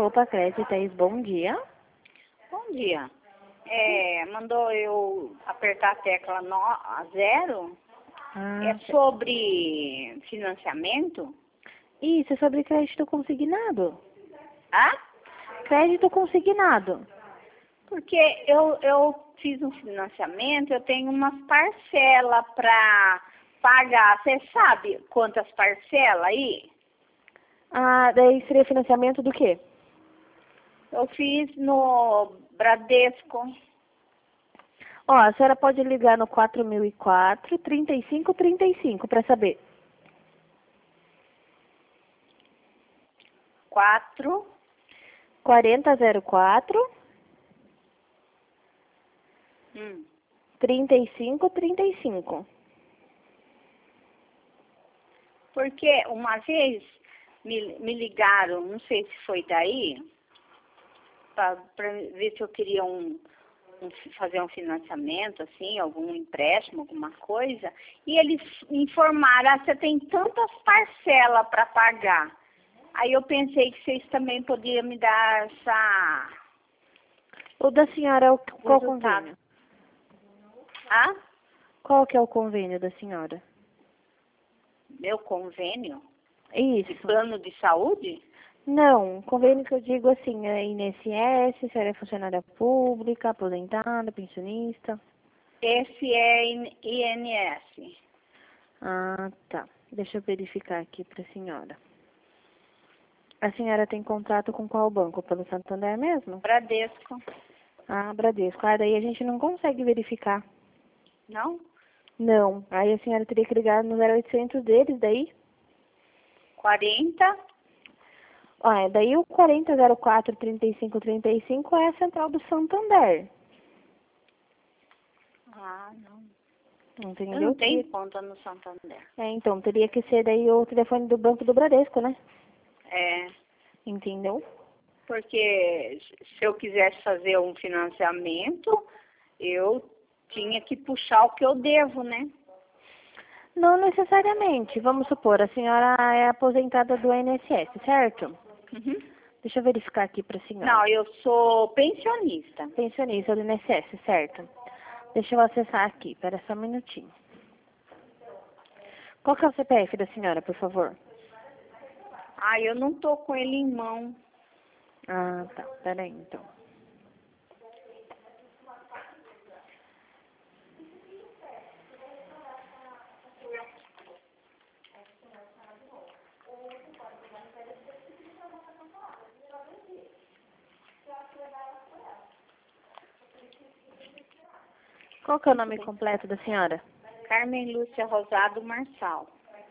Roupa Créditos, bom dia. Bom dia. Mandou eu apertar a tecla 0. É sobre financiamento? Isso, é sobre crédito consignado. Hã? Crédito consignado. Porque eu fiz um financiamento, eu tenho umas parcelas para pagar. Você sabe quantas parcelas aí? Daí seria financiamento do quê? Eu fiz no Bradesco. A senhora pode ligar no 4004 3535 para saber. 4004 3535. Porque uma vez me ligaram, não sei se foi daí, para ver se eu queria fazer um financiamento, assim, algum empréstimo, alguma coisa, e eles informaram, você tem tantas parcelas para pagar. Aí eu pensei que vocês também podiam me dar essa... O da senhora, qual o convênio? Hã? Qual que é o convênio da senhora? Meu convênio? Isso. De plano de saúde? Não, convênio que eu digo assim, é INSS, se ela é funcionária pública, aposentada, pensionista. Esse é INS. Tá. Deixa eu verificar aqui para a senhora. A senhora tem contrato com qual banco? Pelo Santander mesmo? Bradesco. Bradesco. Daí a gente não consegue verificar. Não? Não. Aí a senhora teria que ligar no 0800 deles, daí? 40? Daí o 4004 3535 é a central do Santander. Não. Entendeu? Eu não tenho conta no Santander. Então, teria que ser daí o telefone do banco do Bradesco, né? Entendeu? Porque se eu quisesse fazer um financiamento, eu tinha que puxar o que eu devo, né? Não necessariamente. Vamos supor, a senhora é aposentada do INSS, certo? Uhum. Deixa eu verificar aqui para a senhora. Não, eu sou pensionista. Pensionista do INSS, certo? Deixa eu acessar aqui, espera só um minutinho. Qual que é o CPF da senhora, por favor? Eu não tô com ele em mão. Tá. Peraí, então. Qual que é o nome completo da senhora? Carmen Lúcia Rosado Marçal.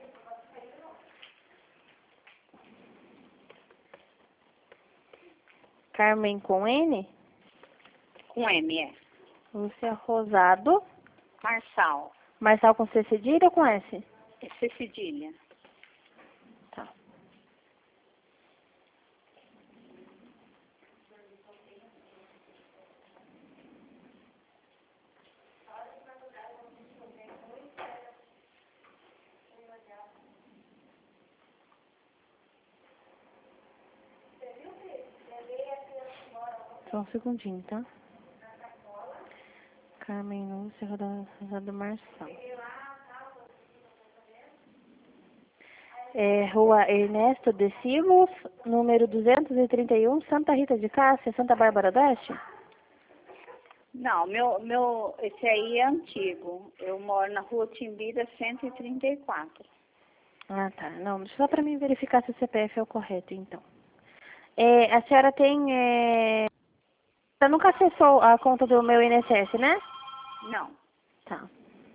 Carmen com N? Com M, é. Lúcia Rosado. Marçal. Marçal com C cedilha ou com S? C cedilha. Tá. Só um segundinho, tá? Carmen Lúcia Rosado Marçal. Rua Ernesto de Silos, número 231, Santa Rita de Cássia, Santa Bárbara do Oeste? Não, esse aí é antigo. Eu moro na Rua Timbira 134. Tá. Não, só para mim verificar se o CPF é o correto, então. A senhora tem... Você nunca acessou a conta do meu INSS, né? Não. Tá.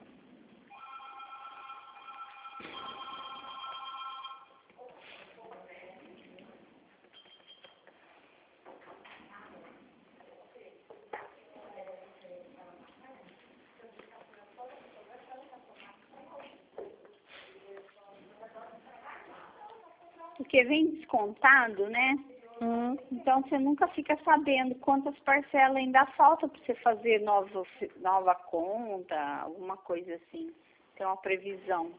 Porque vem descontado, né? Então você nunca fica sabendo quantas parcelas ainda falta para você fazer nova conta, alguma coisa assim. Tem uma previsão.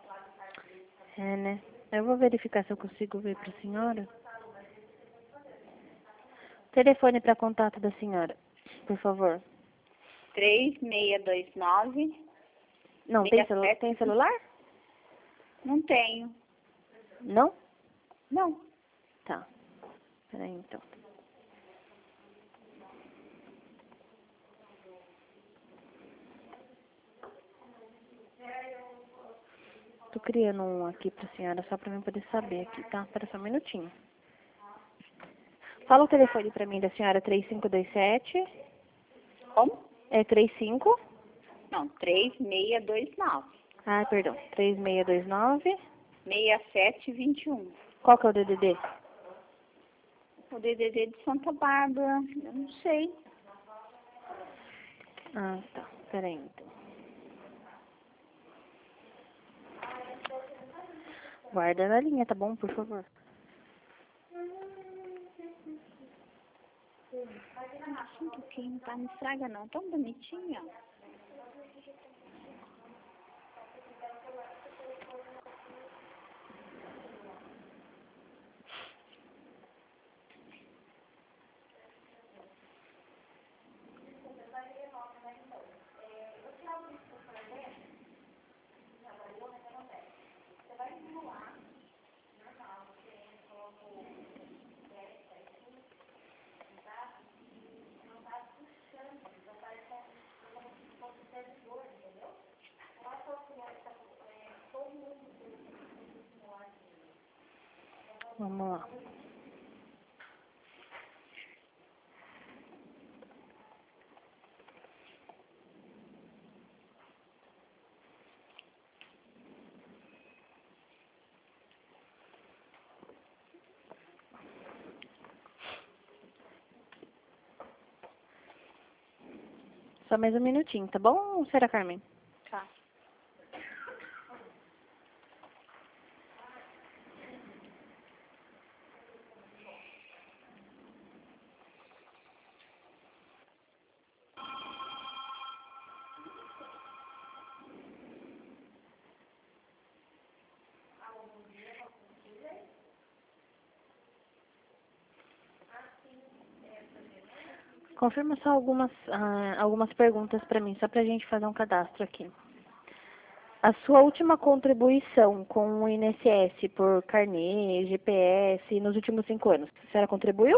Né? Eu vou verificar se eu consigo ver para a senhora. Telefone para contato da senhora, por favor. 3629. Não, tem celular? Não tenho. Não? Não. Tá. Peraí, então. Tô criando um aqui pra senhora, só pra mim poder saber aqui, tá? Espera só um minutinho. Fala o telefone pra mim da senhora, 3527. Como? É 35? Não, 3629. Ah, perdão. 3629. 6721. Qual que é o DDD? O DDD de Santa Bárbara, eu não sei. Ah, tá. Peraí, então. Guarda na linha, tá bom? Por favor. Um pouquinho, tá? Não estraga não, tão bonitinho. Vamos lá. Só mais um minutinho, tá bom, senhora Carmen? Tá. Confirma só algumas perguntas pra mim, só pra gente fazer um cadastro aqui. A sua última contribuição com o INSS por carnê, GPS, nos últimos 5 anos, a senhora contribuiu?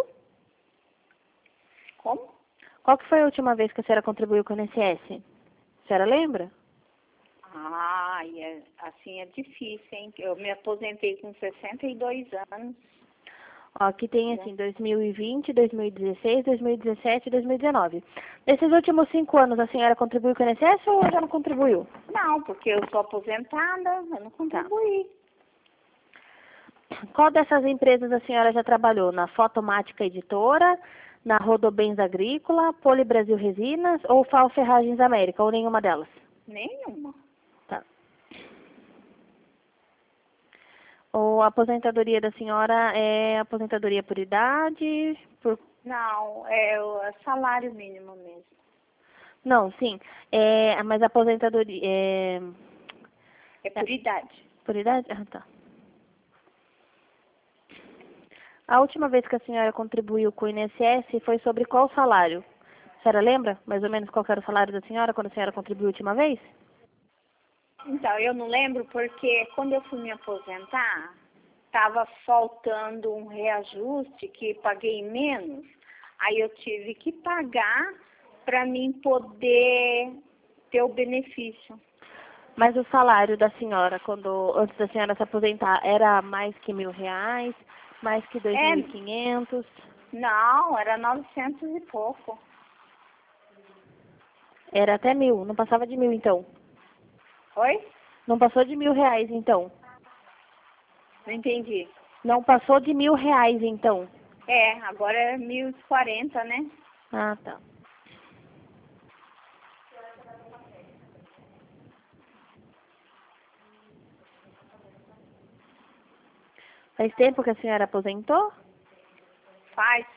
Como? Qual que foi a última vez que a senhora contribuiu com o INSS? A senhora lembra? Ah, assim é difícil, hein? Eu me aposentei com 62 anos. Ó, aqui tem assim, 2020, 2016, 2017 e 2019. Nesses últimos 5 anos, a senhora contribuiu com o INSS ou já não contribuiu? Não, porque eu sou aposentada, eu não contribuí. Qual dessas empresas a senhora já trabalhou? Na Fotomática Editora, na Rodobens Agrícola, Poli Brasil Resinas ou FAO Ferragens América, ou nenhuma delas? Nenhuma. Tá. Ou a aposentadoria da senhora é aposentadoria por idade? Não, é o salário mínimo mesmo. Não, sim. Mas a aposentadoria É por idade. por idade? Ah, tá. A última vez que a senhora contribuiu com o INSS foi sobre qual salário? A senhora lembra mais ou menos qual era o salário da senhora quando a senhora contribuiu a última vez? Então, eu não lembro porque quando eu fui me aposentar, estava faltando um reajuste que paguei menos. Aí eu tive que pagar para mim poder ter o benefício. Mas o salário da senhora, antes da senhora se aposentar, era mais que R$ 1.000, mais que 2.500? Não, era 900 e pouco. Era até 1.000, não passava de 1.000 então? Oi? Não passou de R$ 1.000 então? Não entendi. Não passou de R$ 1.000 então? É, agora é 1.040, né? Ah, tá. Faz tempo que a senhora aposentou? Faz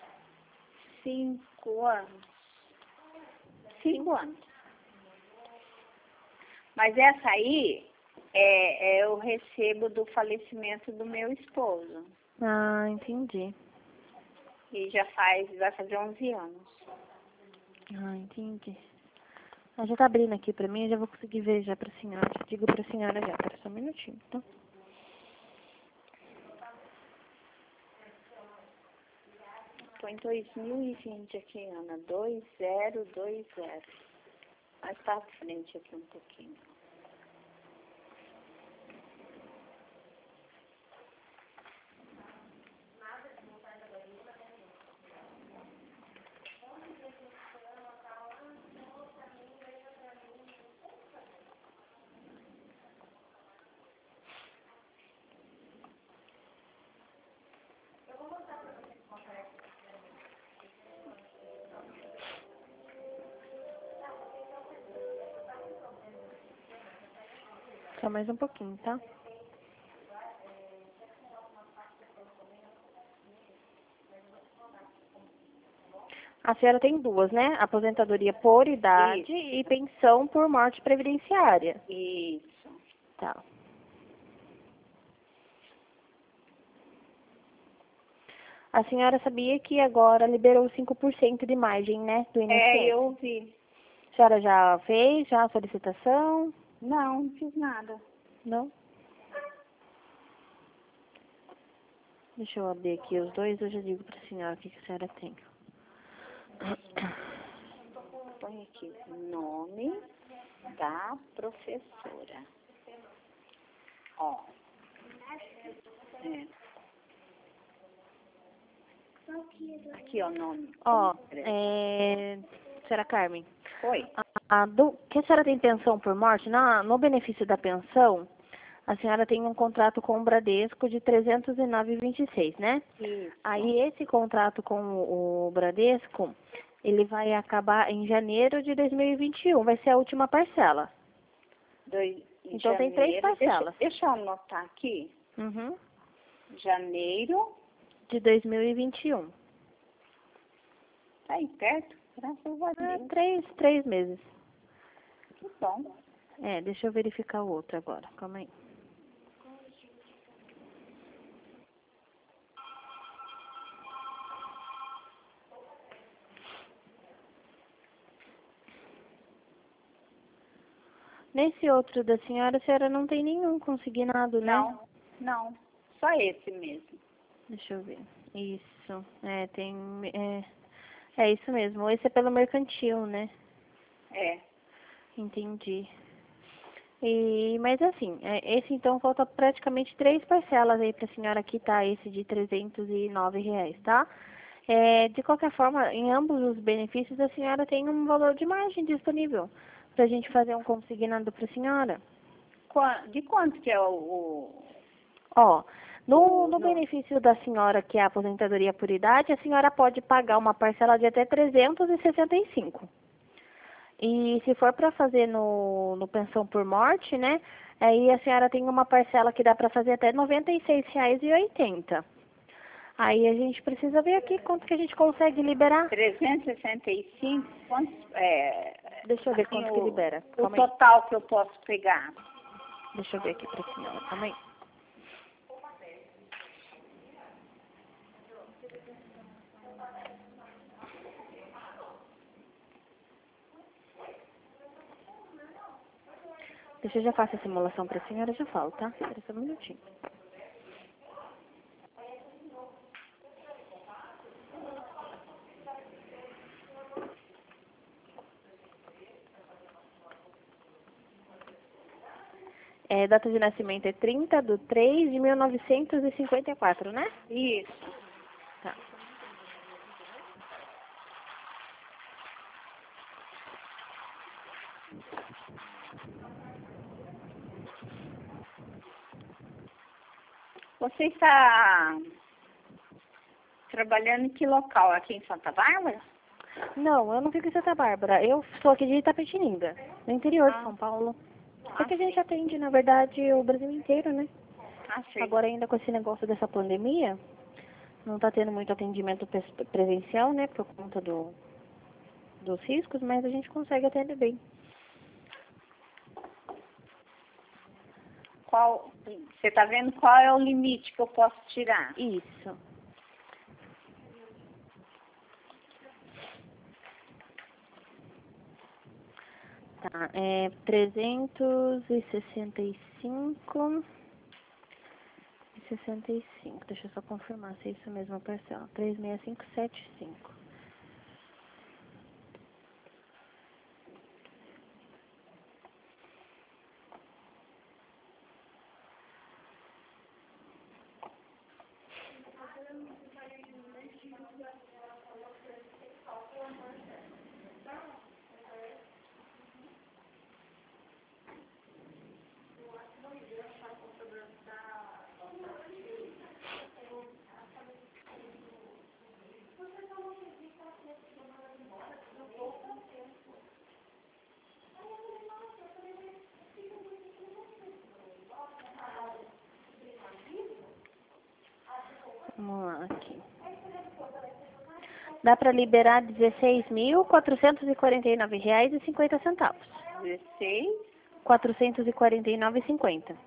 5 anos. 5 anos. Mas essa aí eu recebo do falecimento do meu esposo. Ah, entendi. E vai fazer 11 anos. Ah, entendi. Ah, já tá abrindo aqui pra mim, eu já vou conseguir ver já pra senhora. Digo pra senhora já, espera só um minutinho, tá? Põe 2020 aqui, Ana. 2020. Mais pra frente aqui um pouquinho. Só mais um pouquinho, tá? A senhora tem duas, né? Aposentadoria por idade e pensão por morte previdenciária. Isso. Tá. A senhora sabia que agora liberou 5% de margem, né? Do INSS? Eu vi. A senhora já fez a solicitação? Não fiz nada. Não? Deixa eu abrir aqui os dois, eu já digo pra senhora o que a senhora tem. Põe aqui nome da professora. Ó. É. Aqui, ó, o nome. Ó, senhora Carmen. Oi. Que a senhora tem pensão por morte, no benefício da pensão, a senhora tem um contrato com o Bradesco de 309,26, né? Isso. Aí esse contrato com o Bradesco, ele vai acabar em janeiro de 2021, vai ser a última parcela. Então tem 3 parcelas. Deixa eu anotar aqui. Uhum. Janeiro. De 2021. Tá aí perto? Graças a Deus. 3 meses. Que bom. Deixa eu verificar o outro agora, calma aí. Nesse outro da senhora, a senhora não tem nenhum consignado, né? Não. Só esse mesmo. Deixa eu ver. Isso. É isso mesmo. Esse é pelo mercantil, né? É. Entendi. Mas assim, esse então falta praticamente 3 parcelas aí pra senhora quitar esse de R$ 309, tá? De qualquer forma, em ambos os benefícios, a senhora tem um valor de margem disponível pra gente fazer um consignado pra senhora. De quanto que é o... Ó, no benefício da senhora, que é a aposentadoria por idade, a senhora pode pagar uma parcela de até 365. E se for para fazer no pensão por morte, né? Aí a senhora tem uma parcela que dá para fazer até R$ 96,80. Aí a gente precisa ver aqui quanto que a gente consegue liberar. 365? Quantos? Deixa eu ver quanto que libera. O total que eu posso pegar. Deixa eu ver aqui para a senhora. Calma aí. Deixa eu já faço a simulação para a senhora e já falo, tá? Espera só um minutinho. Data de nascimento é 30/3/1954, né? Isso. Tá. Você está trabalhando em que local? Aqui em Santa Bárbara? Não, eu não fico em Santa Bárbara. Eu sou aqui de Itapetininga, no interior de São Paulo. É que a gente atende, na verdade, o Brasil inteiro, né? Sim. Agora, ainda com esse negócio dessa pandemia, não está tendo muito atendimento presencial, né? Por conta dos riscos, mas a gente consegue atender bem. Você está vendo qual é o limite que eu posso tirar? Isso. Tá, é 365,65. Deixa eu só confirmar se é isso mesmo a parcela. 36575. Vamos lá, aqui. Dá para liberar R$16.449,50. 16. 449,50.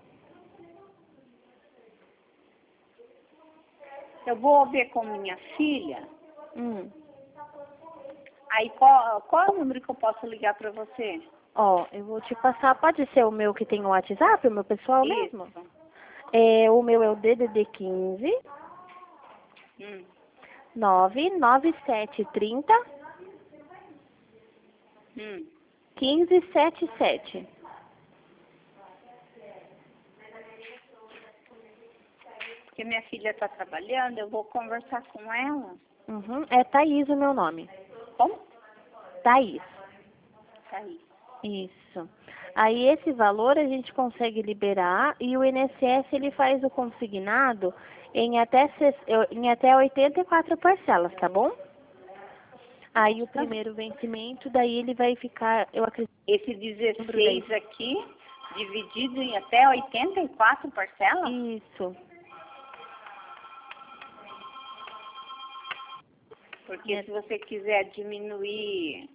Eu vou ver com minha filha. Hum. Aí qual é o número que eu posso ligar para você? Ó, eu vou te passar, pode ser o meu que tem o WhatsApp, o meu pessoal mesmo? Isso. O meu é o DDD 15 99730 1577. Porque minha filha está trabalhando, eu vou conversar com ela. Uhum. É Thaís o meu nome. Como? Thaís. Tá aí. Isso. Aí esse valor a gente consegue liberar e o INSS ele faz o consignado em até 84 parcelas, tá bom? Aí o primeiro vencimento, daí ele vai ficar, eu acredito... Esse 16 aqui, dividido em até 84 parcelas? Isso. Porque se você quiser diminuir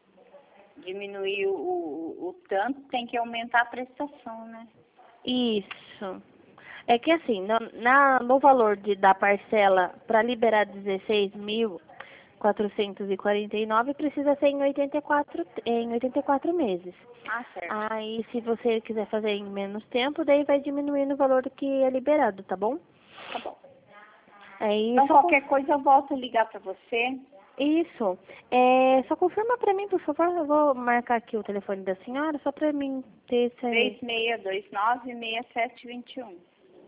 o tanto, tem que aumentar a prestação, né? Isso. É que assim, no valor da parcela para liberar 16.449 precisa ser em 84 meses. Ah, certo. Aí, se você quiser fazer em menos tempo, daí vai diminuindo o valor que é liberado, tá bom? Tá bom. Aí, Então, qualquer coisa eu volto a ligar para você. Isso. Só confirma para mim, por favor. Eu vou marcar aqui o telefone da senhora, só para mim ter esse... 3629-6721.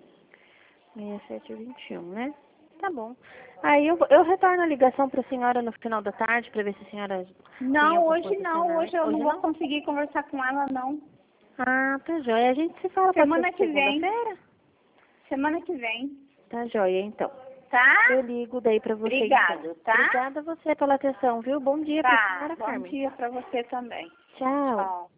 6721, né? Tá bom. Aí eu retorno a ligação para a senhora no final da tarde para ver se a senhora tem Não, alguma hoje coisa não. Hoje eu não vou não? conseguir conversar com ela, não. Ah, tá joia. A gente se fala Semana que vem. segunda-feira? Semana que vem. Tá joia, então. Tá? Eu ligo daí para você, Obrigado, então. tá? Obrigada a você pela atenção, viu? Bom dia para a Tá. senhora, Bom Carmen. dia para você também. Tchau. Tchau.